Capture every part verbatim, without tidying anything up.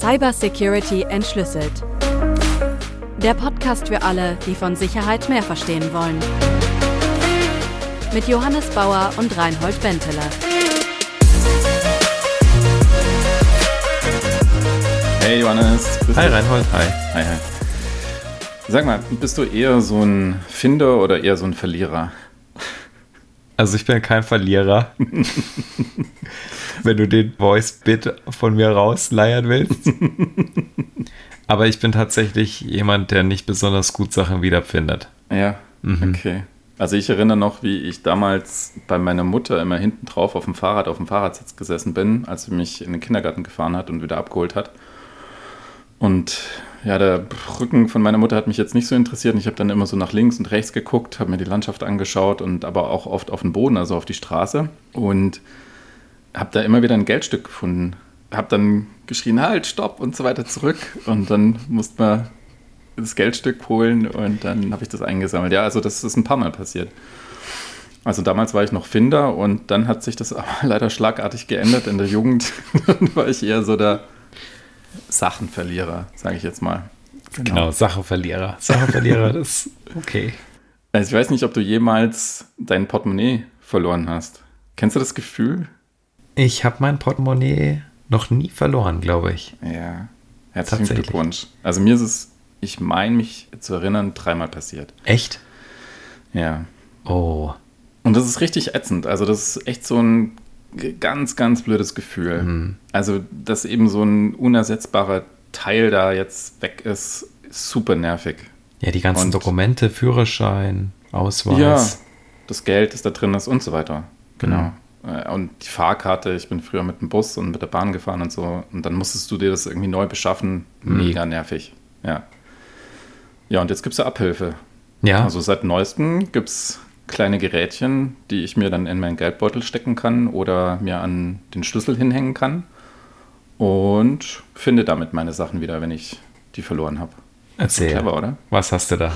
Cybersecurity entschlüsselt. Der Podcast für alle, die von Sicherheit mehr verstehen wollen. Mit Johannes Bauer und Reinhold Benteler. Hey Johannes. Hi Reinhold, hi. Hi, hi. Sag mal, bist du eher so ein Finder oder eher so ein Verlierer? Also ich bin kein Verlierer. Wenn du den Voice-Bit von mir rausleiern willst. Aber ich bin tatsächlich jemand, der nicht besonders gut Sachen wiederfindet. Ja, mhm. Okay. Also ich erinnere noch, wie ich damals bei meiner Mutter immer hinten drauf auf dem Fahrrad, auf dem Fahrradsitz gesessen bin, als sie mich in den Kindergarten gefahren hat und wieder abgeholt hat. Und ja, der Rücken von meiner Mutter hat mich jetzt nicht so interessiert. Und ich habe dann immer so nach links und rechts geguckt, habe mir die Landschaft angeschaut und aber auch oft auf den Boden, also auf die Straße. Und habe da immer wieder ein Geldstück gefunden. Habe dann geschrien, halt, stopp und so weiter zurück. Und dann musste man das Geldstück holen und dann habe ich das eingesammelt. Ja, also das ist ein paar Mal passiert. Also damals war ich noch Finder und dann hat sich das aber leider schlagartig geändert in der Jugend. Dann war ich eher so der Sachenverlierer, sage ich jetzt mal. Genau, genau Sachenverlierer. Sachenverlierer, das ist okay. Also ich weiß nicht, ob du jemals dein Portemonnaie verloren hast. Kennst du das Gefühl? Ich habe mein Portemonnaie noch nie verloren, glaube ich. Ja, herzlichen Glückwunsch. Also mir ist es, ich meine mich zu erinnern, dreimal passiert. Echt? Ja. Oh. Und das ist richtig ätzend. Also das ist echt so ein ganz, ganz blödes Gefühl. Mhm. Also, dass eben so ein unersetzbarer Teil da jetzt weg ist, ist super nervig. Ja, die ganzen und Dokumente, Führerschein, Ausweis. Ja, das Geld, das da drin ist und so weiter. Genau. Mhm. Und die Fahrkarte, ich bin früher mit dem Bus und mit der Bahn gefahren und so. Und dann musstest du dir das irgendwie neu beschaffen. Mhm. Mega nervig. Ja. Ja, und jetzt gibt es ja Abhilfe. Ja. Also seit neuestem gibt es kleine Gerätchen, die ich mir dann in meinen Geldbeutel stecken kann oder mir an den Schlüssel hinhängen kann und finde damit meine Sachen wieder, wenn ich die verloren habe. Erzähl. Clever, oder? Was hast du da?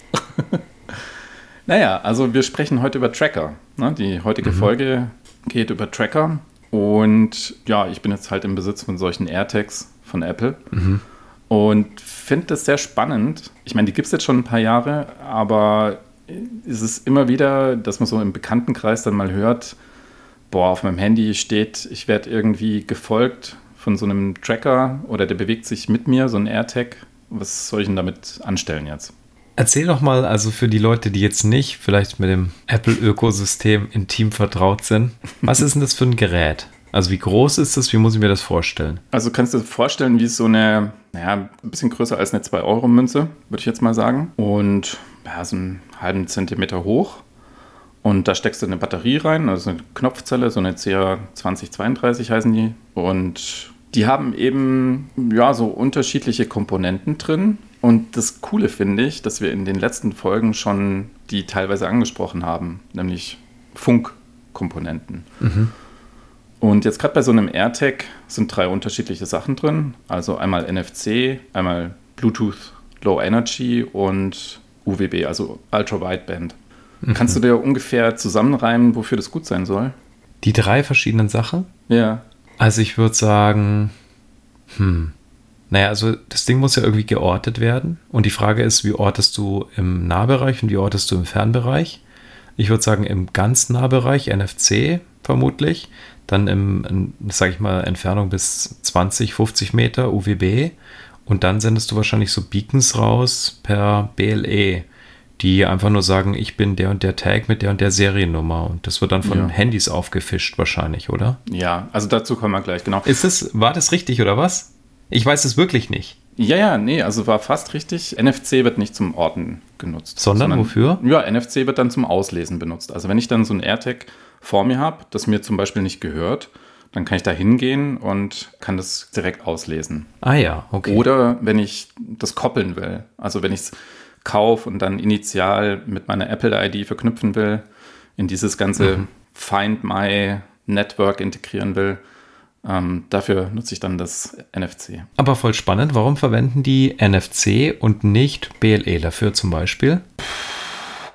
Naja, also wir sprechen heute über Tracker. Ne? Die heutige mhm. Folge geht über Tracker und ja, ich bin jetzt halt im Besitz von solchen AirTags von Apple. Mhm. Und finde das sehr spannend. Ich meine, die gibt es jetzt schon ein paar Jahre, aber es ist immer wieder, dass man so im Bekanntenkreis dann mal hört, boah, auf meinem Handy steht, ich werde irgendwie gefolgt von so einem Tracker oder der bewegt sich mit mir, so ein AirTag. Was soll ich denn damit anstellen jetzt? Erzähl doch mal, also für die Leute, die jetzt nicht vielleicht mit dem Apple-Ökosystem intim vertraut sind, was ist denn das für ein Gerät? Also wie groß ist das? Wie muss ich mir das vorstellen? Also kannst du dir vorstellen, wie so eine, naja, ein bisschen größer als eine zwei Euro Münze, würde ich jetzt mal sagen. Und ja, so einen halben Zentimeter hoch. Und da steckst du eine Batterie rein, also eine Knopfzelle, so eine C A zwanzig zweiunddreißig heißen die. Und die haben eben, ja, so unterschiedliche Komponenten drin. Und das Coole finde ich, dass wir in den letzten Folgen schon die teilweise angesprochen haben, nämlich Funkkomponenten. Mhm. Und jetzt gerade bei so einem AirTag sind drei unterschiedliche Sachen drin. Also einmal N F C, einmal Bluetooth Low Energy und U W B, also Ultra Wideband. Mhm. Kannst du dir ungefähr zusammenreimen, wofür das gut sein soll? Die drei verschiedenen Sachen? Ja. Also ich würde sagen, hm, naja, also das Ding muss ja irgendwie geortet werden. Und die Frage ist, wie ortest du im Nahbereich und wie ortest du im Fernbereich? Ich würde sagen, im ganz Nahbereich N F C vermutlich. Dann im, sage ich mal, Entfernung bis zwanzig, fünfzig Meter U W B. Und dann sendest du wahrscheinlich so Beacons raus per B L E, die einfach nur sagen, ich bin der und der Tag mit der und der Seriennummer. Und das wird dann von ja. Handys aufgefischt wahrscheinlich, oder? Ja, also dazu kommen wir gleich, genau. Ist das, war das richtig oder was? Ich weiß es wirklich nicht. Ja, ja, nee, also war fast richtig. N F C wird nicht zum Orten genutzt. Sondern, sondern wofür? Ja, N F C wird dann zum Auslesen benutzt. Also wenn ich dann so ein AirTag vor mir habe, das mir zum Beispiel nicht gehört, dann kann ich da hingehen und kann das direkt auslesen. Ah ja, okay. Oder wenn ich das koppeln will, also wenn ich es kaufe und dann initial mit meiner Apple-I D verknüpfen will, in dieses ganze mhm. Find My Network integrieren will, ähm, dafür nutze ich dann das N F C. Aber voll spannend, warum verwenden die N F C und nicht B L E dafür zum Beispiel?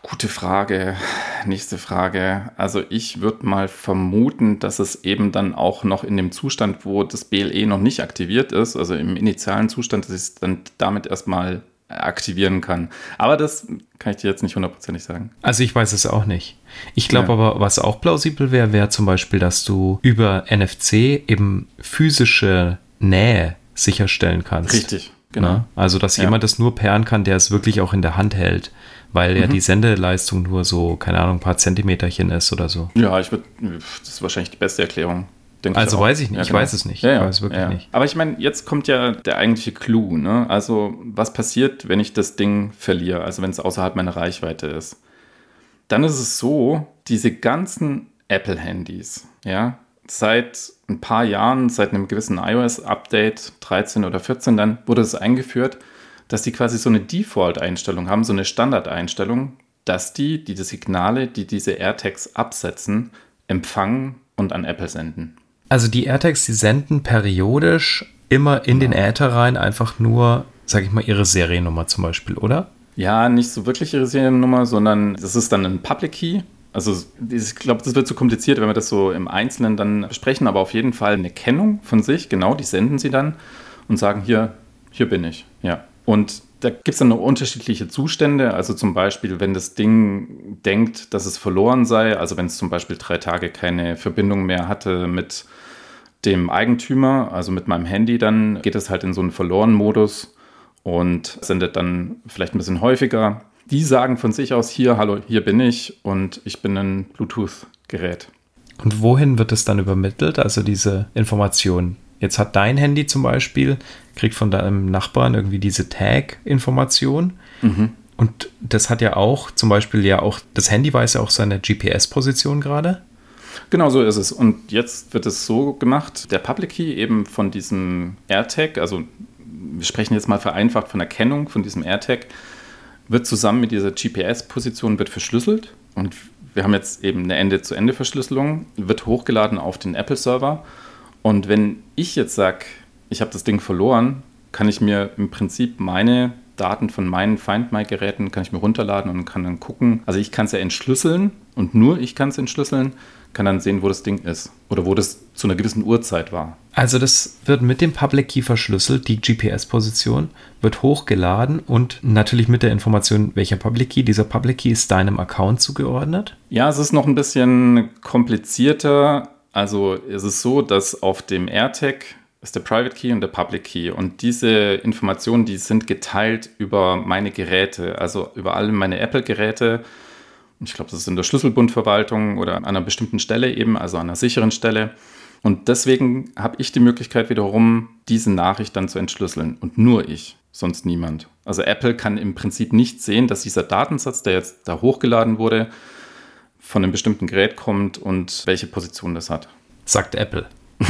Gute Frage. Nächste Frage. Also ich würde mal vermuten, dass es eben dann auch noch in dem Zustand, wo das B L E noch nicht aktiviert ist, also im initialen Zustand, dass ich es dann damit erstmal aktivieren kann. Aber das kann ich dir jetzt nicht hundertprozentig sagen. Also ich weiß es auch nicht. Ich glaube Ja. aber, was auch plausibel wäre, wäre zum Beispiel, dass du über N F C eben physische Nähe sicherstellen kannst. Richtig, genau. Ne? Also, dass Ja. jemand das nur pairen kann, der es wirklich auch in der Hand hält, weil ja Mhm. die Sendeleistung nur so, keine Ahnung, ein paar Zentimeterchen ist oder so. Ja, ich würde, das ist wahrscheinlich die beste Erklärung. denke Also ich auch. weiß ich nicht, Ja, ich genau. weiß es nicht. Ja, ja. Ich weiß wirklich ja. nicht. Aber ich meine, jetzt kommt ja der eigentliche Clou, ne? Also, was passiert, wenn ich das Ding verliere, also wenn es außerhalb meiner Reichweite ist? Dann ist es so, diese ganzen Apple-Handys, ja, seit ein paar Jahren, seit einem gewissen iOS-Update, dreizehn oder vierzehn, dann wurde es eingeführt, dass die quasi so eine Default-Einstellung haben, so eine Standardeinstellung, dass die, die die Signale, die diese AirTags absetzen, empfangen und an Apple senden. Also die AirTags, die senden periodisch immer in den Äther rein einfach nur, sag ich mal, ihre Seriennummer zum Beispiel, oder? Ja, nicht so wirklich ihre Seriennummer, sondern das ist dann ein Public Key. Also ich glaube, das wird zu kompliziert, wenn wir das so im Einzelnen dann besprechen, aber auf jeden Fall eine Kennung von sich, genau, die senden sie dann und sagen, hier, hier bin ich, ja. Und da gibt es dann noch unterschiedliche Zustände, also zum Beispiel, wenn das Ding denkt, dass es verloren sei, also wenn es zum Beispiel drei Tage keine Verbindung mehr hatte mit dem Eigentümer, also mit meinem Handy, dann geht es halt in so einen Verloren-Modus und sendet dann vielleicht ein bisschen häufiger. Die sagen von sich aus, hier, hallo, hier bin ich und ich bin ein Bluetooth-Gerät. Und wohin wird es dann übermittelt, also diese Information? Jetzt hat dein Handy zum Beispiel, kriegt von deinem Nachbarn irgendwie diese Tag-Information. Mhm. Und das hat ja auch, zum Beispiel ja auch, das Handy weiß ja auch seine G P S-Position gerade. Genau so ist es. Und jetzt wird es so gemacht, der Public Key eben von diesem AirTag, also wir sprechen jetzt mal vereinfacht von der Kennung von diesem AirTag, wird zusammen mit dieser G P S-Position wird verschlüsselt. Und wir haben jetzt eben eine Ende-zu-Ende-Verschlüsselung, wird hochgeladen auf den Apple-Server. Und wenn ich jetzt sage, ich habe das Ding verloren, kann ich mir im Prinzip meine Daten von meinen Find My-Geräten kann ich mir runterladen und kann dann gucken. Also ich kann es ja entschlüsseln und nur ich kann es entschlüsseln, kann dann sehen, wo das Ding ist oder wo das zu einer gewissen Uhrzeit war. Also das wird mit dem Public Key verschlüsselt, die G P S-Position wird hochgeladen und natürlich mit der Information, welcher Public Key. Dieser Public Key ist deinem Account zugeordnet. Ja, es ist noch ein bisschen komplizierter. Also es ist so, dass auf dem AirTag ist der Private Key und der Public Key. Und diese Informationen, die sind geteilt über meine Geräte, also über alle meine Apple-Geräte. Und ich glaube, das ist in der Schlüsselbundverwaltung oder an einer bestimmten Stelle eben, also an einer sicheren Stelle. Und deswegen habe ich die Möglichkeit wiederum, diese Nachricht dann zu entschlüsseln. Und nur ich, sonst niemand. Also Apple kann im Prinzip nicht sehen, dass dieser Datensatz, der jetzt da hochgeladen wurde, von einem bestimmten Gerät kommt und welche Position das hat. Sagt Apple.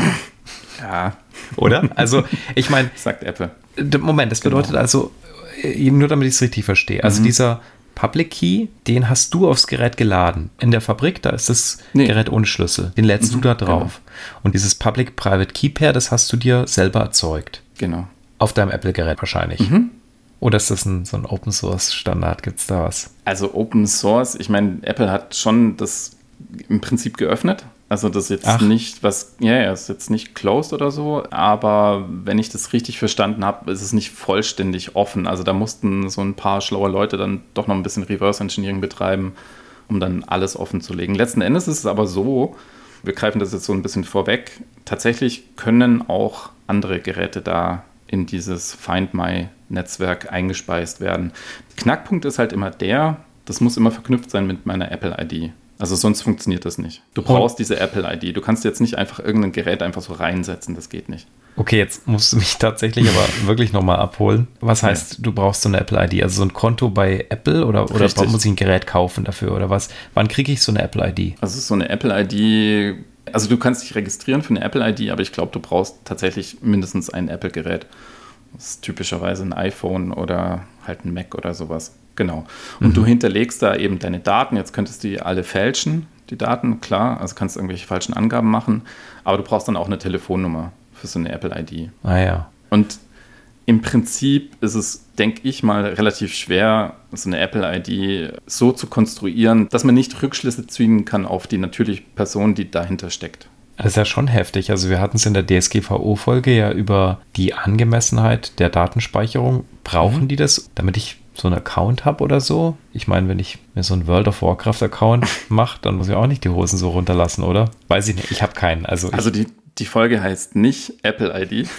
Ja. Oder? Also, ich meine, sagt Apple. Moment, das bedeutet genau. also, nur damit ich es richtig verstehe, also mhm. dieser Public Key, den hast du aufs Gerät geladen. In der Fabrik, da ist das nee. Gerät ohne Schlüssel. Den lädst mhm, du da drauf. Genau. Und dieses Public-Private Key Pair, das hast du dir selber erzeugt. Genau. Auf deinem Apple-Gerät wahrscheinlich. Mhm. Oder ist das ein, so ein Open-Source-Standard? Gibt es da was? Also Open Source, ich meine, Apple hat schon das im Prinzip geöffnet. Also das ist jetzt Ach. nicht was, ja, ja, ist jetzt nicht closed oder so, aber wenn ich das richtig verstanden habe, ist es nicht vollständig offen. Also da mussten so ein paar schlaue Leute dann doch noch ein bisschen Reverse Engineering betreiben, um dann alles offen zu legen. Letzten Endes ist es aber so, wir greifen das jetzt so ein bisschen vorweg, tatsächlich können auch andere Geräte da in dieses Find My-Netzwerk eingespeist werden. Knackpunkt ist halt immer der, das muss immer verknüpft sein mit meiner Apple I D. Also sonst funktioniert das nicht. Du brauchst oh. diese Apple I D. Du kannst jetzt nicht einfach irgendein Gerät einfach so reinsetzen. Das geht nicht. Okay, jetzt musst du mich tatsächlich aber wirklich nochmal abholen. Was heißt, ja. du brauchst so eine Apple I D? Also so ein Konto bei Apple oder, oder muss ich ein Gerät kaufen dafür oder was? Wann kriege ich so eine Apple I D? Also so eine Apple I D, also du kannst dich registrieren für eine Apple I D, aber ich glaube, du brauchst tatsächlich mindestens ein Apple-Gerät. Das ist typischerweise ein iPhone oder halt ein Mac oder sowas. Genau. Und mhm. du hinterlegst da eben deine Daten. Jetzt könntest du die alle fälschen, die Daten, klar. Also kannst du irgendwelche falschen Angaben machen. Aber du brauchst dann auch eine Telefonnummer für so eine Apple I D. Ah ja. Und im Prinzip ist es, denke ich mal, relativ schwer, so eine Apple I D so zu konstruieren, dass man nicht Rückschlüsse ziehen kann auf die natürliche Person, die dahinter steckt. Das ist ja schon heftig. Also wir hatten es in der D S G V O-Folge ja über die Angemessenheit der Datenspeicherung. Brauchen mhm. die das, damit ich so einen Account habe oder so? Ich meine, wenn ich mir so einen World of Warcraft-Account mache, dann muss ich auch nicht die Hosen so runterlassen, oder? Weiß ich nicht. Ich habe keinen. Also, also die, die Folge heißt nicht Apple I D.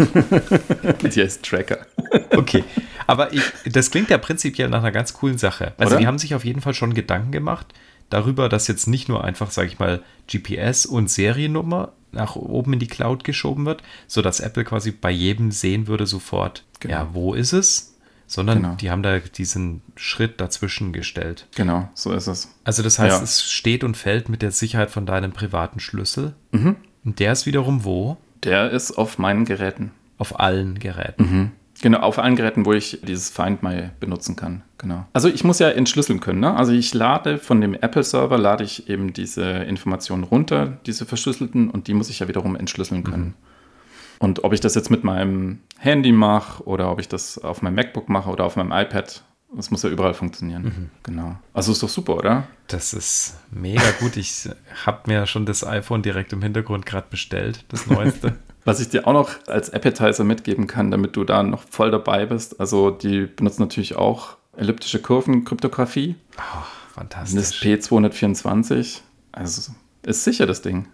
Die heißt Tracker. Okay. Aber ich, das klingt ja prinzipiell nach einer ganz coolen Sache. Also oder? Die haben sich auf jeden Fall schon Gedanken gemacht darüber, dass jetzt nicht nur einfach, sage ich mal, G P S und Seriennummer nach oben in die Cloud geschoben wird, sodass Apple quasi bei jedem sehen würde sofort, genau. ja, wo ist es? Sondern genau. die haben da diesen Schritt dazwischen gestellt. Genau, so ist es. Also das heißt, ja. es steht und fällt mit der Sicherheit von deinem privaten Schlüssel. Mhm. Und der ist wiederum wo? Der ist auf meinen Geräten. Auf allen Geräten. Mhm. Genau, auf allen Geräten, wo ich dieses Find My benutzen kann. Genau. Also ich muss ja entschlüsseln können. Ne? Also ich lade von dem Apple-Server, lade ich eben diese Informationen runter, diese verschlüsselten, und die muss ich ja wiederum entschlüsseln können. Mhm. Und ob ich das jetzt mit meinem Handy mache oder ob ich das auf meinem MacBook mache oder auf meinem iPad, das muss ja überall funktionieren. Mhm. Genau. Also ist doch super, oder? Das ist mega gut. Ich habe mir schon das iPhone direkt im Hintergrund gerade bestellt, das neueste. Was ich dir auch noch als Appetizer mitgeben kann, damit du da noch voll dabei bist, also die benutzen natürlich auch elliptische Kurven-Kryptographie. Oh, fantastisch. NIST P zweihundertvierundzwanzig. Also ist sicher das Ding.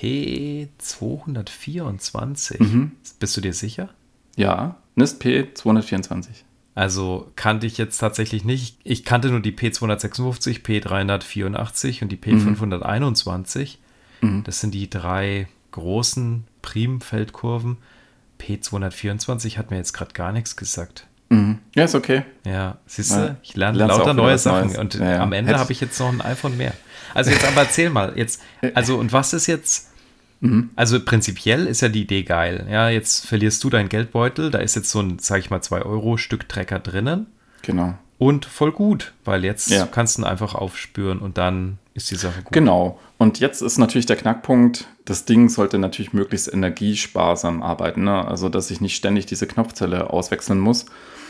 P zweihundertvierundzwanzig? Mhm. Bist du dir sicher? Ja, NIST P zweihundertvierundzwanzig. Also kannte ich jetzt tatsächlich nicht. Ich kannte nur die P zweihundertsechsundfünfzig, P dreihundertvierundachtzig und die P fünfhunderteinundzwanzig. Mhm. Das sind die drei großen Primfeldkurven. P zweihundertvierundzwanzig hat mir jetzt gerade gar nichts gesagt. Mhm. Ja, ist okay. Ja, siehst du, ja, ich lerne lauter neue Sachen Neues. Und ja, ja. am Ende habe ich jetzt noch ein iPhone mehr. Also jetzt aber erzähl mal, jetzt, also und was ist jetzt, mhm. also prinzipiell ist ja die Idee geil. Ja, jetzt verlierst du deinen Geldbeutel, da ist jetzt so ein, sag ich mal, zwei Euro Stück Trecker drinnen. Genau. Und voll gut, weil jetzt ja. kannst du ihn einfach aufspüren und dann ist die Sache gut. Genau. Und jetzt ist natürlich der Knackpunkt, das Ding sollte natürlich möglichst energiesparsam arbeiten. Ne? Also, dass ich nicht ständig diese Knopfzelle auswechseln muss.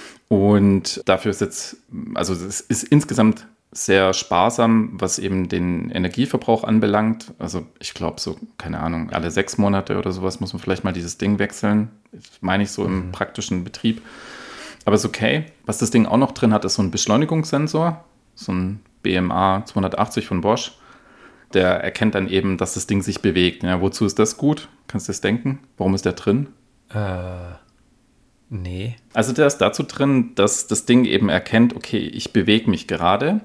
Und dafür ist jetzt, also es ist insgesamt sehr sparsam, was eben den Energieverbrauch anbelangt. Also ich glaube so, keine Ahnung, alle sechs Monate oder sowas muss man vielleicht mal dieses Ding wechseln. Das meine ich so im mhm. praktischen Betrieb. Aber ist okay. Was das Ding auch noch drin hat, ist so ein Beschleunigungssensor, so ein B M A zweihundertachtzig von Bosch. Der erkennt dann eben, dass das Ding sich bewegt. Ja, wozu ist das gut? Kannst du das denken? Warum ist der drin? Äh, nee. Also der ist dazu drin, dass das Ding eben erkennt, okay, ich bewege mich gerade.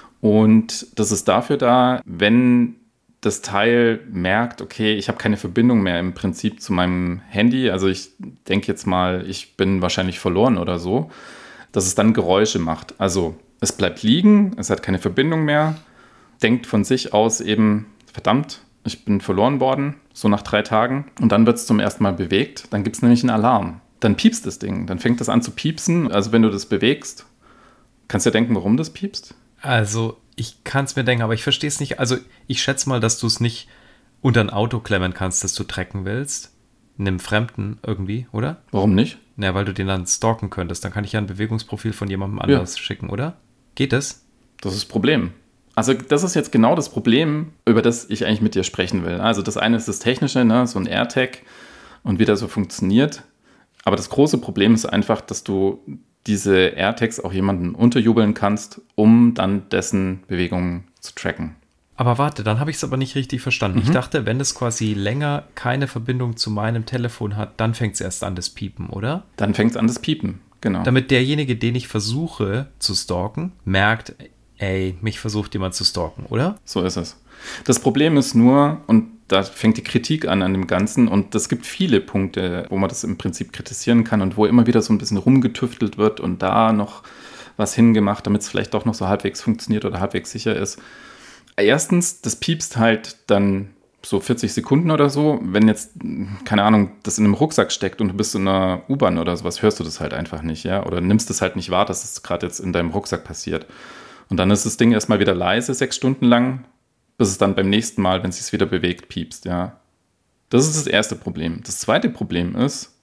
Und das ist dafür da, wenn das Teil merkt, okay, ich habe keine Verbindung mehr im Prinzip zu meinem Handy. Also ich denke jetzt mal, ich bin wahrscheinlich verloren oder so, dass es dann Geräusche macht. Also es bleibt liegen, es hat keine Verbindung mehr, denkt von sich aus eben, verdammt, ich bin verloren worden, so nach drei Tagen. Und dann wird es zum ersten Mal bewegt, dann gibt es nämlich einen Alarm. Dann piepst das Ding, dann fängt das an zu piepsen. Also wenn du das bewegst, kannst du dir denken, warum das piepst? Also ich kann es mir denken, aber ich verstehe es nicht. Also ich schätze mal, dass du es nicht unter ein Auto klemmen kannst, das du tracken willst. Einem Fremden irgendwie, oder? Warum nicht? Na, weil du den dann stalken könntest. Dann kann ich ja ein Bewegungsprofil von jemandem anders ja. schicken, oder? Geht das? Das ist das Problem. Also das ist jetzt genau das Problem, über das ich eigentlich mit dir sprechen will. Also das eine ist das Technische, ne? So ein AirTag und wie das so funktioniert. Aber das große Problem ist einfach, dass du diese AirTags auch jemandem unterjubeln kannst, um dann dessen Bewegungen zu tracken. Aber warte, dann habe ich es aber nicht richtig verstanden. Mhm. Ich dachte, wenn es quasi länger keine Verbindung zu meinem Telefon hat, dann fängt es erst an, das Piepen, oder? Dann fängt es an, das Piepen, genau. Damit derjenige, den ich versuche zu stalken, merkt, ey, mich versucht jemand zu stalken, oder? So ist es. Das Problem ist nur, und da fängt die Kritik an an dem Ganzen, und es gibt viele Punkte, wo man das im Prinzip kritisieren kann und wo immer wieder so ein bisschen rumgetüftelt wird und da noch was hingemacht, damit es vielleicht doch noch so halbwegs funktioniert oder halbwegs sicher ist. Erstens, das piepst halt dann so vierzig Sekunden oder so. Wenn jetzt, keine Ahnung, das in einem Rucksack steckt und du bist in einer U-Bahn oder sowas, hörst du das halt einfach nicht, ja? Oder nimmst es halt nicht wahr, dass es gerade jetzt in deinem Rucksack passiert. Und dann ist das Ding erstmal wieder leise, sechs Stunden lang, bis es dann beim nächsten Mal, wenn es sich wieder bewegt, piepst, ja. Das ist das erste Problem. Das zweite Problem ist,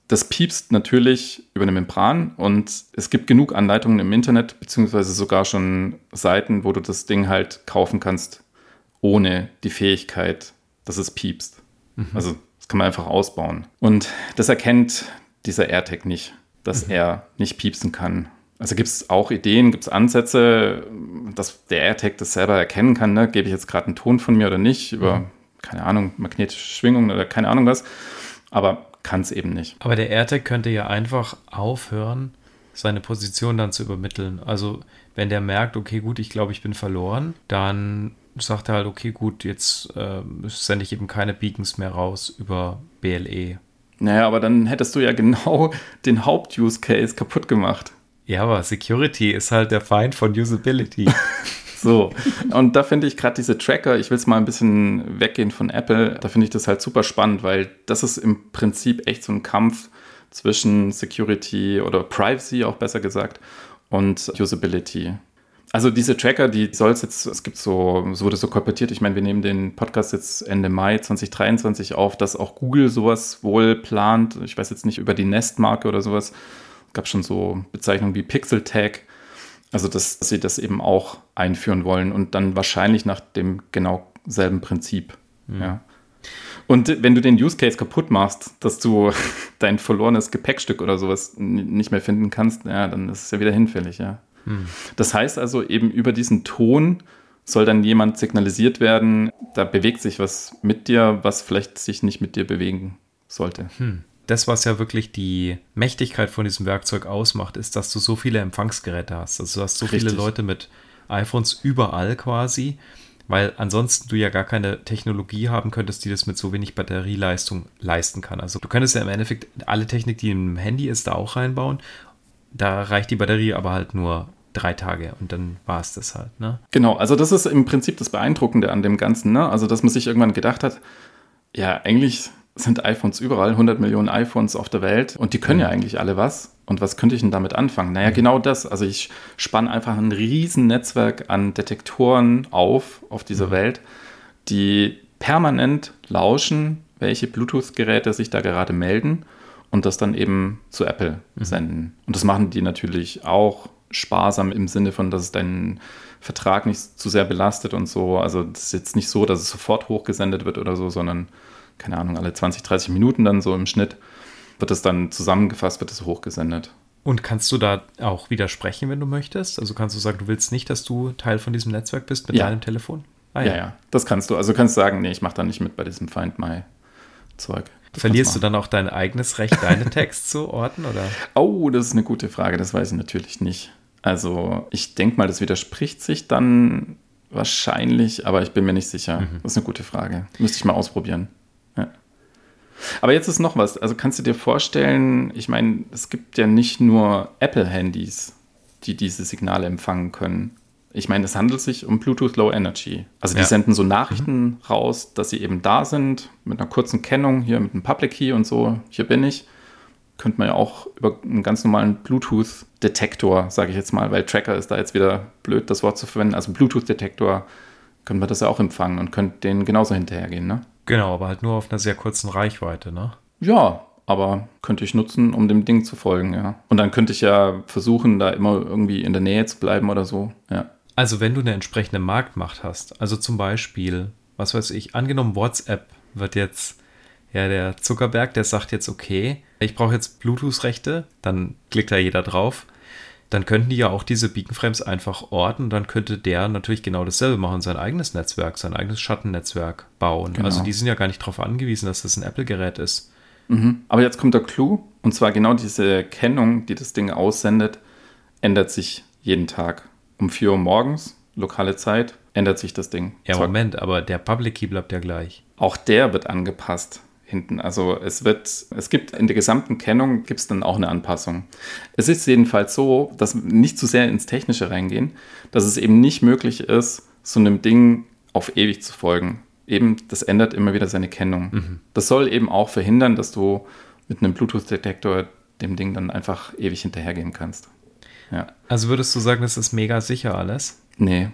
Das piepst natürlich über eine Membran und es gibt genug Anleitungen im Internet, beziehungsweise sogar schon Seiten, wo du das Ding halt kaufen kannst, ohne die Fähigkeit, dass es piepst. Mhm. Also das kann man einfach ausbauen. Und das erkennt dieser AirTag nicht, dass mhm. er nicht piepsen kann. Also gibt es auch Ideen, gibt es Ansätze, dass der AirTag das selber erkennen kann, ne? Gebe ich jetzt gerade einen Ton von mir oder nicht, über, mhm. keine Ahnung, magnetische Schwingungen oder keine Ahnung was. Aber kann es eben nicht. Aber der AirTag könnte ja einfach aufhören, seine Position dann zu übermitteln. Also wenn der merkt, okay, gut, ich glaube, ich bin verloren, dann sagt er halt, okay, gut, jetzt äh, sende ich eben keine Beacons mehr raus über B L E. Naja, aber dann hättest du ja genau den Haupt-Use-Case kaputt gemacht. Ja, aber Security ist halt der Feind von Usability. So, und da finde ich gerade diese Tracker, ich will es mal ein bisschen weggehen von Apple, da finde ich das halt super spannend, weil das ist im Prinzip echt so ein Kampf zwischen Security oder Privacy, auch besser gesagt, und Usability. Also diese Tracker, die soll es jetzt, es gibt so, es wurde so kolportiert, ich meine, wir nehmen den Podcast jetzt Ende Mai zwanzig dreiundzwanzig auf, dass auch Google sowas wohl plant, ich weiß jetzt nicht, über die Nest-Marke oder sowas, es gab schon so Bezeichnungen wie Pixel Tag. Also, dass, dass sie das eben auch einführen wollen und dann wahrscheinlich nach dem genau selben Prinzip. Mhm. Ja. Und wenn du den Use Case kaputt machst, dass du dein verlorenes Gepäckstück oder sowas nicht mehr finden kannst, ja, dann ist es ja wieder hinfällig, ja. Mhm. Das heißt also, eben über diesen Ton soll dann jemand signalisiert werden, da bewegt sich was mit dir, was vielleicht sich nicht mit dir bewegen sollte. Mhm. Das, was ja wirklich die Mächtigkeit von diesem Werkzeug ausmacht, ist, dass du so viele Empfangsgeräte hast. Also du hast so Richtig. viele Leute mit iPhones überall quasi, weil ansonsten du ja gar keine Technologie haben könntest, die das mit so wenig Batterieleistung leisten kann. Also du könntest ja im Endeffekt alle Technik, die im Handy ist, da auch reinbauen. Da reicht die Batterie aber halt nur drei Tage und dann war es das halt, ne? Genau, also das ist im Prinzip das Beeindruckende an dem Ganzen, ne? Also dass man sich irgendwann gedacht hat, ja, eigentlich sind iPhones überall, hundert Millionen iPhones auf der Welt und die können ja eigentlich alle was. Und was könnte ich denn damit anfangen? Naja, genau das. Also ich spanne einfach ein riesen Netzwerk an Detektoren auf, auf dieser Welt, die permanent lauschen, welche Bluetooth-Geräte sich da gerade melden und das dann eben zu Apple mhm. senden. Und das machen die natürlich auch sparsam im Sinne von, dass es deinen Vertrag nicht zu sehr belastet und so. Also das ist jetzt nicht so, dass es sofort hochgesendet wird oder so, sondern keine Ahnung, alle zwanzig, dreißig Minuten dann so im Schnitt wird es dann zusammengefasst, wird es hochgesendet. Und kannst du da auch widersprechen, wenn du möchtest? Also kannst du sagen, du willst nicht, dass du Teil von diesem Netzwerk bist mit ja. deinem Telefon? Ah, ja. ja, ja, das kannst du. Also du kannst sagen, nee, ich mache da nicht mit bei diesem Find My-Zeug. Verlierst du dann auch dein eigenes Recht, deine Tags zu orten, oder? Oh, das ist eine gute Frage, das weiß ich natürlich nicht. Also ich denke mal, das widerspricht sich dann wahrscheinlich, aber ich bin mir nicht sicher. Mhm. Das ist eine gute Frage. Müsste ich mal ausprobieren. Ja. Aber jetzt ist noch was. Also kannst du dir vorstellen, ich meine, es gibt ja nicht nur Apple-Handys, die diese Signale empfangen können. Ich meine, es handelt sich um Bluetooth Low Energy. Also die ja. senden so Nachrichten mhm. raus, dass sie eben da sind, mit einer kurzen Kennung, hier mit einem Public Key und so, hier bin ich. Könnte man ja auch über einen ganz normalen Bluetooth-Detektor, sage ich jetzt mal, weil Tracker ist da jetzt wieder blöd, das Wort zu verwenden. Also Bluetooth-Detektor können wir das ja auch empfangen und könnt denen genauso hinterhergehen, ne? Genau, aber halt nur auf einer sehr kurzen Reichweite, ne? Ja, aber könnte ich nutzen, um dem Ding zu folgen, ja. Und dann könnte ich ja versuchen, da immer irgendwie in der Nähe zu bleiben oder so, ja. Also wenn du eine entsprechende Marktmacht hast, also zum Beispiel, was weiß ich, angenommen WhatsApp wird jetzt, ja, der Zuckerberg, der sagt jetzt, okay, ich brauche jetzt Bluetooth-Rechte, dann klickt da jeder drauf. Dann könnten die ja auch diese Beacon-Frames einfach orten und dann könnte der natürlich genau dasselbe machen, sein eigenes Netzwerk, sein eigenes Schattennetzwerk bauen. Genau. Also die sind ja gar nicht darauf angewiesen, dass das ein Apple-Gerät ist. Mhm. Aber jetzt kommt der Clou, und zwar genau diese Kennung, die das Ding aussendet, ändert sich jeden Tag. Um vier Uhr morgens, lokale Zeit, ändert sich das Ding. Ja, Moment, aber der Public Key bleibt ja gleich. Auch der wird angepasst. Hinten. Also es wird, es gibt in der gesamten Kennung gibt es dann auch eine Anpassung. Es ist jedenfalls so, dass wir nicht zu sehr ins Technische reingehen, dass es eben nicht möglich ist, so einem Ding auf ewig zu folgen. Eben, das ändert immer wieder seine Kennung. Mhm. Das soll eben auch verhindern, dass du mit einem Bluetooth-Detektor dem Ding dann einfach ewig hinterhergehen kannst. Ja. Also würdest du sagen, das ist mega sicher alles? Nee.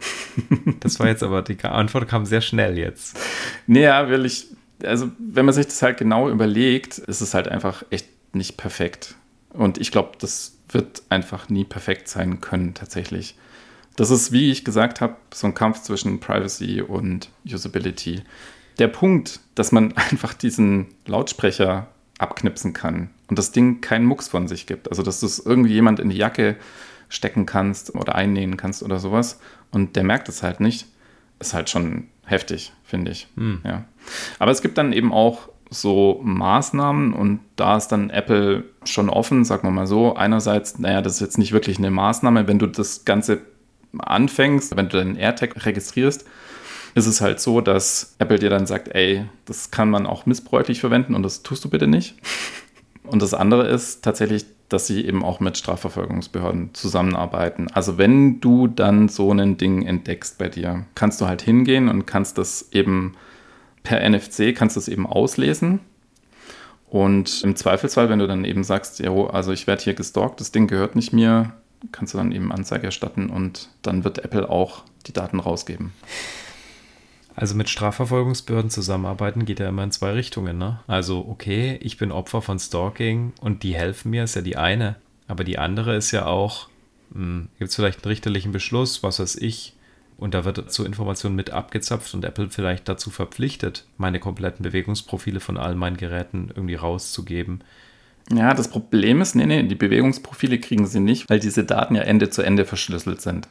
Das war jetzt aber, die Antwort kam sehr schnell jetzt. Nee, ja, will ich... Also wenn man sich das halt genau überlegt, ist es halt einfach echt nicht perfekt. Und ich glaube, das wird einfach nie perfekt sein können, tatsächlich. Das ist, wie ich gesagt habe, so ein Kampf zwischen Privacy und Usability. Der Punkt, dass man einfach diesen Lautsprecher abknipsen kann und das Ding keinen Mucks von sich gibt. Also, dass du es irgendwie jemand in die Jacke stecken kannst oder einnähen kannst oder sowas und der merkt es halt nicht, ist halt schon heftig, finde ich. Hm. Ja. Aber es gibt dann eben auch so Maßnahmen und da ist dann Apple schon offen, sagen wir mal so. Einerseits, naja, das ist jetzt nicht wirklich eine Maßnahme, wenn du das Ganze anfängst, wenn du deinen AirTag registrierst, ist es halt so, dass Apple dir dann sagt, ey, das kann man auch missbräuchlich verwenden und das tust du bitte nicht. Und das andere ist tatsächlich, dass sie eben auch mit Strafverfolgungsbehörden zusammenarbeiten. Also wenn du dann so ein Ding entdeckst bei dir, kannst du halt hingehen und kannst das eben per N F C, kannst du es eben auslesen. Und im Zweifelsfall, wenn du dann eben sagst, ja, also ich werde hier gestalkt, das Ding gehört nicht mir, kannst du dann eben Anzeige erstatten und dann wird Apple auch die Daten rausgeben. Also mit Strafverfolgungsbehörden zusammenarbeiten geht ja immer in zwei Richtungen, ne? Also okay, ich bin Opfer von Stalking und die helfen mir, ist ja die eine. Aber die andere ist ja auch, gibt es vielleicht einen richterlichen Beschluss, was weiß ich, und da wird zur Information mit abgezapft und Apple vielleicht dazu verpflichtet, meine kompletten Bewegungsprofile von all meinen Geräten irgendwie rauszugeben. Ja, das Problem ist, nee, nee, die Bewegungsprofile kriegen sie nicht, weil diese Daten ja Ende zu Ende verschlüsselt sind.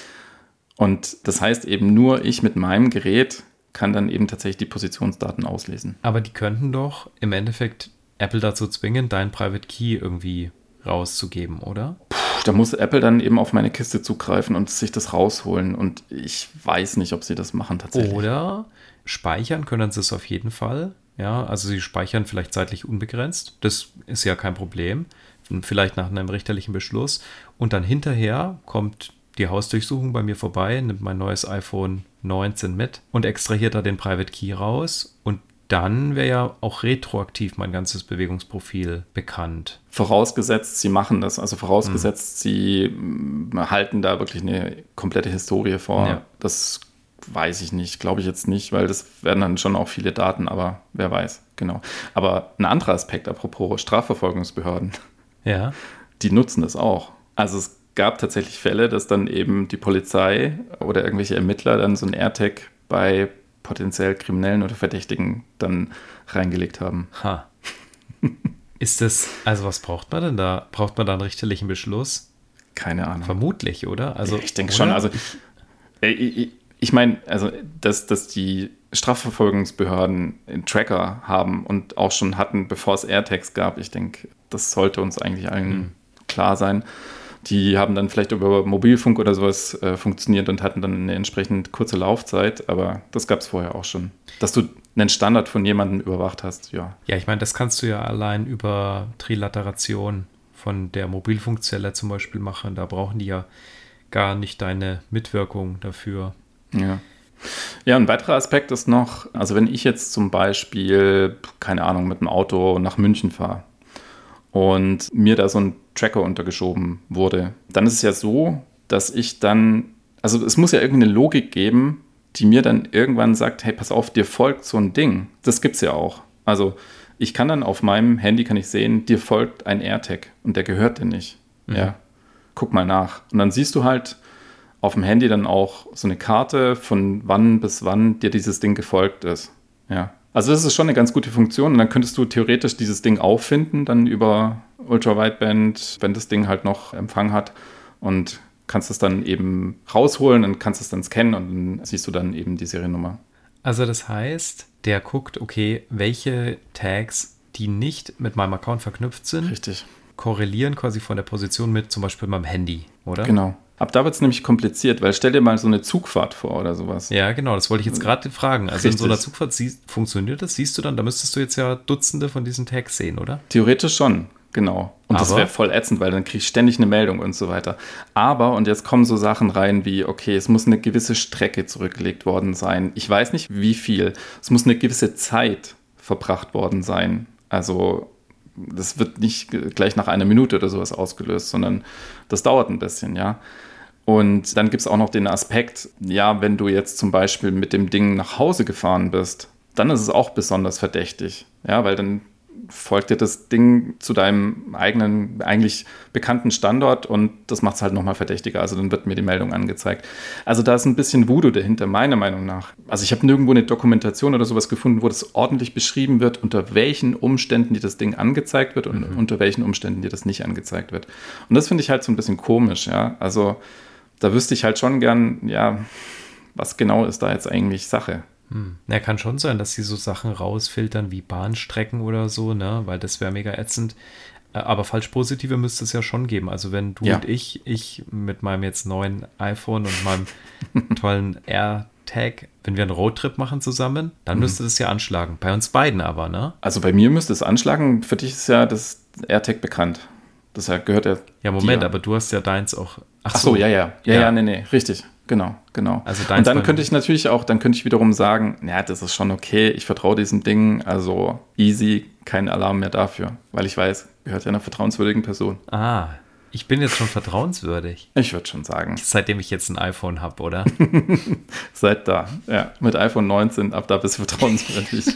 Und das heißt eben nur, ich mit meinem Gerät kann dann eben tatsächlich die Positionsdaten auslesen. Aber die könnten doch im Endeffekt Apple dazu zwingen, deinen Private Key irgendwie rauszugeben, oder? Puh, da muss Apple dann eben auf meine Kiste zugreifen und sich das rausholen. Und ich weiß nicht, ob sie das machen tatsächlich. Oder speichern können sie es auf jeden Fall. Ja, also sie speichern vielleicht zeitlich unbegrenzt. Das ist ja kein Problem. Vielleicht nach einem richterlichen Beschluss. Und dann hinterher kommt die Hausdurchsuchung bei mir vorbei, nimmt mein neues iPhone neunzehn mit und extrahiert da den Private Key raus. Und dann wäre ja auch retroaktiv mein ganzes Bewegungsprofil bekannt. Vorausgesetzt, sie machen das. Also vorausgesetzt, hm. sie halten da wirklich eine komplette Historie vor. Ja. Das weiß ich nicht, glaube ich jetzt nicht, weil das werden dann schon auch viele Daten, aber wer weiß, genau. Aber ein anderer Aspekt, apropos Strafverfolgungsbehörden, ja. die nutzen das auch. Also es gab tatsächlich Fälle, dass dann eben die Polizei oder irgendwelche Ermittler dann so ein AirTag bei potenziell Kriminellen oder Verdächtigen dann reingelegt haben. Ha. Ist das, also was braucht man denn da? Braucht man da einen richterlichen Beschluss? Keine Ahnung. Vermutlich, oder? Also, ich denke schon, also ich, ich, ich meine, also dass, dass die Strafverfolgungsbehörden einen Tracker haben und auch schon hatten, bevor es AirTags gab, ich denke, das sollte uns eigentlich allen hm. klar sein. Die haben dann vielleicht über Mobilfunk oder sowas äh, funktioniert und hatten dann eine entsprechend kurze Laufzeit, aber das gab es vorher auch schon. Dass du einen Standard von jemandem überwacht hast, ja. Ja, ich meine, das kannst du ja allein über Trilateration von der Mobilfunkzelle zum Beispiel machen. Da brauchen die ja gar nicht deine Mitwirkung dafür. Ja. Ja, ein weiterer Aspekt ist noch, also wenn ich jetzt zum Beispiel, keine Ahnung, mit dem Auto nach München fahre und mir da so ein Tracker untergeschoben wurde, dann ist es ja so, dass ich dann, also es muss ja irgendeine Logik geben, die mir dann irgendwann sagt, hey, pass auf, dir folgt so ein Ding. Das gibt's ja auch. Also ich kann dann auf meinem Handy, kann ich sehen, dir folgt ein AirTag und der gehört dir nicht. Mhm. Ja, guck mal nach. Und dann siehst du halt auf dem Handy dann auch so eine Karte, von wann bis wann dir dieses Ding gefolgt ist. Ja. Also das ist schon eine ganz gute Funktion und dann könntest du theoretisch dieses Ding auffinden, dann über Ultra-Wideband, wenn das Ding halt noch Empfang hat und kannst es dann eben rausholen und kannst es dann scannen und dann siehst du dann eben die Seriennummer. Also das heißt, der guckt, okay, welche Tags, die nicht mit meinem Account verknüpft sind, richtig, korrelieren quasi von der Position mit zum Beispiel meinem Handy, oder? Genau. Ab da wird es nämlich kompliziert, weil stell dir mal so eine Zugfahrt vor oder sowas. Ja, genau, das wollte ich jetzt gerade fragen. Also Richtig. In so einer Zugfahrt siehst, funktioniert das? Siehst du dann, da müsstest du jetzt ja Dutzende von diesen Tags sehen, oder? Theoretisch schon, genau. Und Aber? Das wäre voll ätzend, weil dann krieg ich ständig eine Meldung und so weiter. Aber, und jetzt kommen so Sachen rein wie, okay, es muss eine gewisse Strecke zurückgelegt worden sein. Ich weiß nicht, wie viel. Es muss eine gewisse Zeit verbracht worden sein. Also das wird nicht gleich nach einer Minute oder sowas ausgelöst, sondern das dauert ein bisschen, ja. Und dann gibt es auch noch den Aspekt, ja, wenn du jetzt zum Beispiel mit dem Ding nach Hause gefahren bist, dann ist es auch besonders verdächtig, ja, weil dann folgt dir das Ding zu deinem eigenen, eigentlich bekannten Standort und das macht es halt nochmal verdächtiger. Also dann wird mir die Meldung angezeigt. Also da ist ein bisschen Voodoo dahinter, meiner Meinung nach. Also ich habe nirgendwo eine Dokumentation oder sowas gefunden, wo das ordentlich beschrieben wird, unter welchen Umständen dir das Ding angezeigt wird und mhm. unter welchen Umständen dir das nicht angezeigt wird. Und das finde ich halt so ein bisschen komisch, ja. Also da wüsste ich halt schon gern, ja, was genau ist da jetzt eigentlich Sache. Hm. Ja, kann schon sein, dass sie so Sachen rausfiltern wie Bahnstrecken oder so, ne, weil das wäre mega ätzend. Aber Falschpositive müsste es ja schon geben. Also wenn du ja. und ich, ich mit meinem jetzt neuen iPhone und meinem tollen AirTag, wenn wir einen Roadtrip machen zusammen, dann mhm. müsste das ja anschlagen. Bei uns beiden aber, ne? Also bei mir müsste es anschlagen. Für dich ist ja das AirTag bekannt. Das gehört ja Ja, Moment, dir. Aber du hast ja deins auch. Ach, Ach so, so, ja, ja. Ja, ja, ja, nee, nee, richtig. Genau, genau. Also und dann könnte ich natürlich auch, dann könnte ich wiederum sagen, ja, das ist schon okay, ich vertraue diesem Ding, also easy, kein Alarm mehr dafür, weil ich weiß, gehört ja einer vertrauenswürdigen Person. Ah, ich bin jetzt schon vertrauenswürdig. Ich würde schon sagen. Seitdem ich jetzt ein iPhone habe, oder? Seit da, ja. Mit iPhone neunzehn, ab da bist du vertrauenswürdig.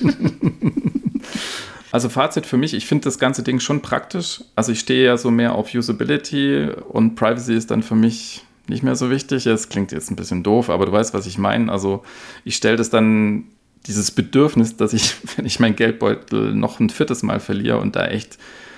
Also Fazit für mich, ich finde das ganze Ding schon praktisch. Also ich stehe ja so mehr auf Usability und Privacy ist dann für mich nicht mehr so wichtig. Es klingt jetzt ein bisschen doof, aber du weißt, was ich meine. Also ich stelle das dann, dieses Bedürfnis, dass ich, wenn ich meinen Geldbeutel noch ein viertes Mal verliere und da echt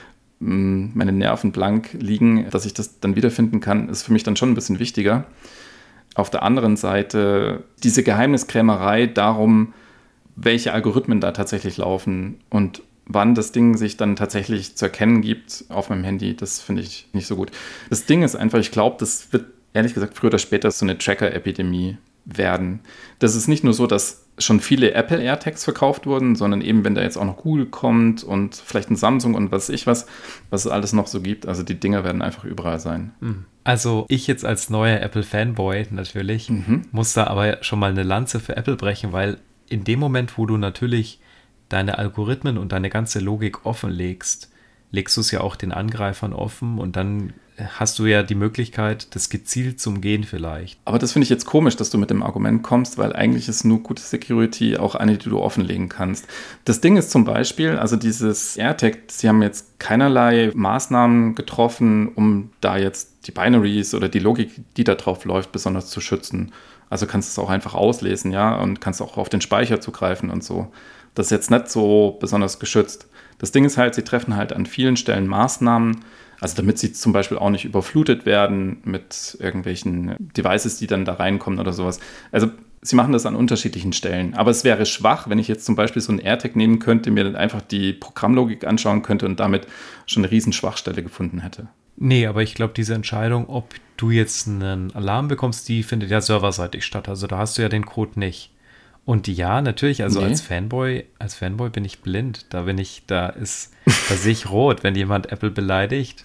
mh, meine Nerven blank liegen, dass ich das dann wiederfinden kann, ist für mich dann schon ein bisschen wichtiger. Auf der anderen Seite diese Geheimniskrämerei darum, welche Algorithmen da tatsächlich laufen und wann das Ding sich dann tatsächlich zu erkennen gibt auf meinem Handy, das finde ich nicht so gut. Das Ding ist einfach, ich glaube, das wird ehrlich gesagt früher oder später so eine Tracker-Epidemie werden. Das ist nicht nur so, dass schon viele Apple AirTags verkauft wurden, sondern eben, wenn da jetzt auch noch Google kommt und vielleicht ein Samsung und was weiß ich was, was es alles noch so gibt. Also die Dinger werden einfach überall sein. Also ich jetzt als neuer Apple-Fanboy natürlich, mhm. muss da aber schon mal eine Lanze für Apple brechen, weil in dem Moment, wo du natürlich deine Algorithmen und deine ganze Logik offenlegst, legst du es ja auch den Angreifern offen und dann hast du ja die Möglichkeit, das gezielt zu umgehen vielleicht. Aber das finde ich jetzt komisch, dass du mit dem Argument kommst, weil eigentlich ist nur gute Security auch eine, die du offenlegen kannst. Das Ding ist zum Beispiel, also dieses AirTag, sie haben jetzt keinerlei Maßnahmen getroffen, um da jetzt die Binaries oder die Logik, die da drauf läuft, besonders zu schützen. Also kannst du es auch einfach auslesen, ja, und kannst auch auf den Speicher zugreifen und so. Das ist jetzt nicht so besonders geschützt. Das Ding ist halt, sie treffen halt an vielen Stellen Maßnahmen, also damit sie zum Beispiel auch nicht überflutet werden mit irgendwelchen Devices, die dann da reinkommen oder sowas. Also sie machen das an unterschiedlichen Stellen. Aber es wäre schwach, wenn ich jetzt zum Beispiel so einen AirTag nehmen könnte, mir dann einfach die Programmlogik anschauen könnte und damit schon eine riesen Schwachstelle gefunden hätte. Nee, aber ich glaube, diese Entscheidung, ob du jetzt einen Alarm bekommst, die findet ja serverseitig statt. Also da hast du ja den Code nicht. Und ja, natürlich, also nee. als Fanboy, als Fanboy bin ich blind. Da bin ich, da ist, da sehe ich rot, wenn jemand Apple beleidigt.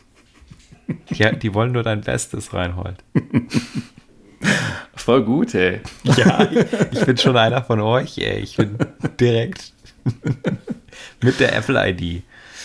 Ja, die wollen nur dein Bestes, Reinhold. Voll gut, ey. Ja, ich bin schon einer von euch, ey. Ich bin direkt mit der Apple I D.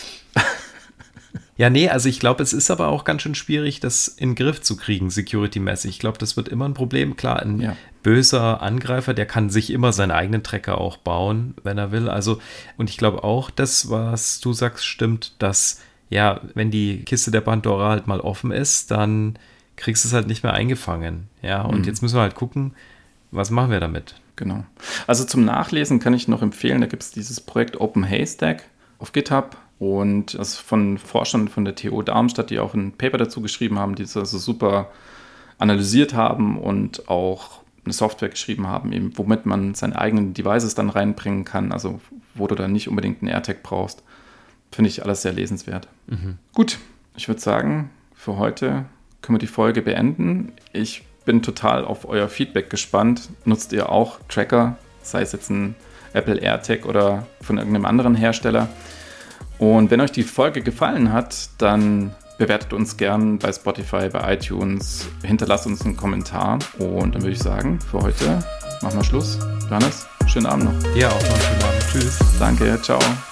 Ja, nee, also ich glaube, es ist aber auch ganz schön schwierig, das in den Griff zu kriegen, security-mäßig. Ich glaube, das wird immer ein Problem. Klar, ein ja. böser Angreifer, der kann sich immer seinen eigenen Tracker auch bauen, wenn er will. Also, und ich glaube auch, das, was du sagst, stimmt, dass, ja, wenn die Kiste der Pandora halt mal offen ist, dann kriegst du es halt nicht mehr eingefangen. Ja, und mhm. jetzt müssen wir halt gucken, was machen wir damit? Genau. Also zum Nachlesen kann ich noch empfehlen, da gibt es dieses Projekt OpenHaystack auf GitHub. Und das von Forschern von der T U Darmstadt, die auch ein Paper dazu geschrieben haben, die es also super analysiert haben und auch eine Software geschrieben haben, eben, womit man seine eigenen Devices dann reinbringen kann, also wo du dann nicht unbedingt einen AirTag brauchst. Finde ich alles sehr lesenswert. Mhm. Gut, ich würde sagen, für heute können wir die Folge beenden. Ich bin total auf euer Feedback gespannt. Nutzt ihr auch Tracker, sei es jetzt ein Apple AirTag oder von irgendeinem anderen Hersteller? Und wenn euch die Folge gefallen hat, dann bewertet uns gern bei Spotify, bei iTunes, hinterlasst uns einen Kommentar. Und dann würde ich sagen, für heute machen wir Schluss. Johannes, schönen Abend noch. Ja, auch noch einen schönen Abend. Tschüss. Danke, ciao.